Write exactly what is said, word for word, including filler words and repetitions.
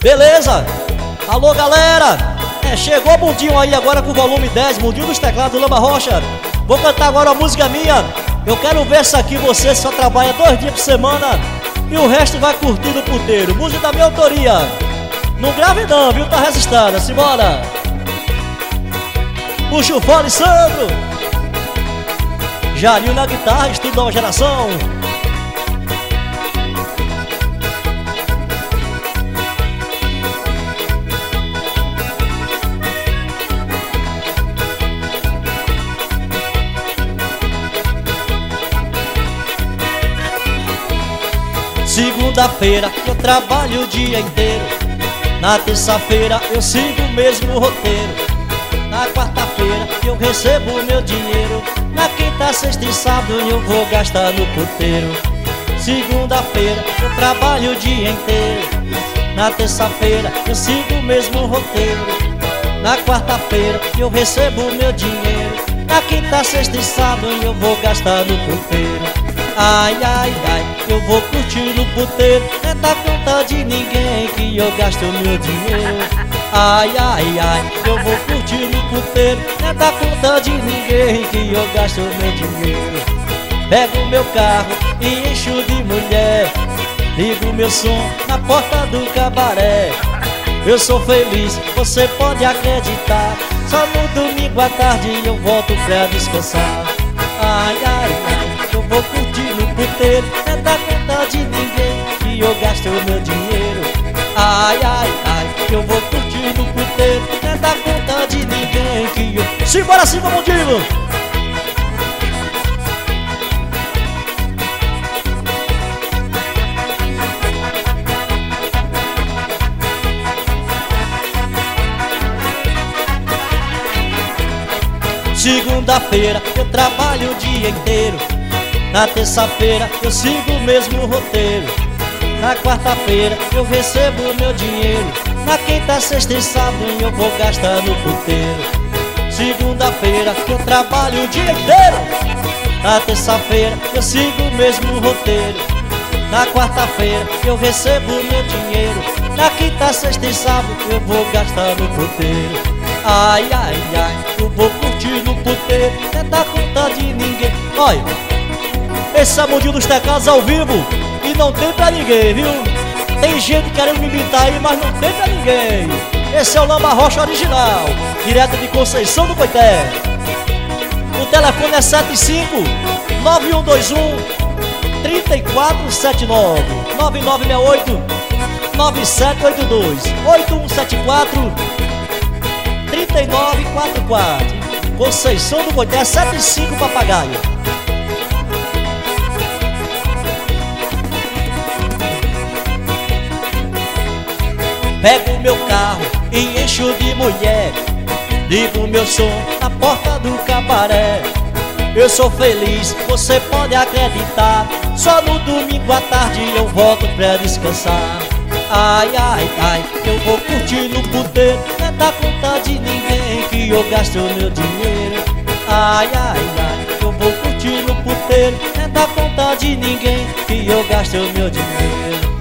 Beleza? Alô, galera! É, chegou o Mundinho aí agora com o volume dez, Mundinho dos teclados do Lamba Rocha. Vou cantar agora uma música minha. Eu quero ver se aqui você só trabalha dois dias por semana e o resto vai curtir no puteiro. Música da minha autoria. Não grave não, viu? Tá registrada. Simbora! Puxa o fole, Sandro! Jarinho na guitarra, estilo nova geração. Segunda-feira eu trabalho o dia inteiro. Na terça-feira eu sigo o mesmo roteiro. Na quarta-feira eu recebo o meu dinheiro. Na quinta, sexta e sábado eu vou gastar no puteiro. Segunda-feira eu trabalho o dia inteiro. Na terça-feira eu sigo o mesmo roteiro. Na quarta-feira eu recebo o meu dinheiro. Na quinta, sexta e sábado eu vou gastar no puteiro. Ai, ai, ai, eu vou curtir no puteiro. Não é da conta de ninguém que eu gasto o meu dinheiro. Ai, ai, ai, eu vou curtir no puteiro. Não é da conta de ninguém que eu gasto o meu dinheiro. Pego o meu carro e encho de mulher. Ligo meu som na porta do cabaré. Eu sou feliz, você pode acreditar. Só no domingo à tarde eu volto pra descansar. Ai, ai, ai, eu vou curtir no puteiro. Não é da conta de ninguém que eu gasto o meu dinheiro. Ai, ai, ai, eu vou curtir no puteiro. Não é da conta de ninguém que eu... Simbora, simbora, Mundinho! Segunda-feira eu trabalho o dia inteiro. Na terça-feira eu sigo o mesmo roteiro. Na quarta-feira eu recebo o meu dinheiro. Na quinta, sexta e sábado eu vou gastar no puteiro. Segunda-feira eu trabalho o dia inteiro. Na terça-feira eu sigo o mesmo roteiro. Na quarta-feira eu recebo o meu dinheiro. Na quinta, sexta e sábado eu vou gastar no puteiro. Ai, ai, ai, eu vou curtir no puteiro. Não é da conta de ninguém. Olha, esse é Mundinho dos teclados ao vivo e não tem pra ninguém, viu? Tem gente querendo me imitar aí, mas não tem pra ninguém. Esse é o Lamba Rocha original, direto de Conceição do Coité. O telefone é sete cinco nove um dois um três quatro sete nove nove nove seis oito nove sete oito dois oito um sete quatro três nove quatro quatro. Conceição do Coité, sete cinco Papagaio. Pego o meu carro e encho de mulher. Ligo meu som na porta do cabaré. Eu sou feliz, você pode acreditar. Só no domingo à tarde eu volto pra descansar. Ai, ai, ai, eu vou curtir no puteiro. Não é da conta de ninguém que eu gasto o meu dinheiro. Ai, ai, ai, eu vou curtir no puteiro. Não é da conta de ninguém que eu gasto o meu dinheiro.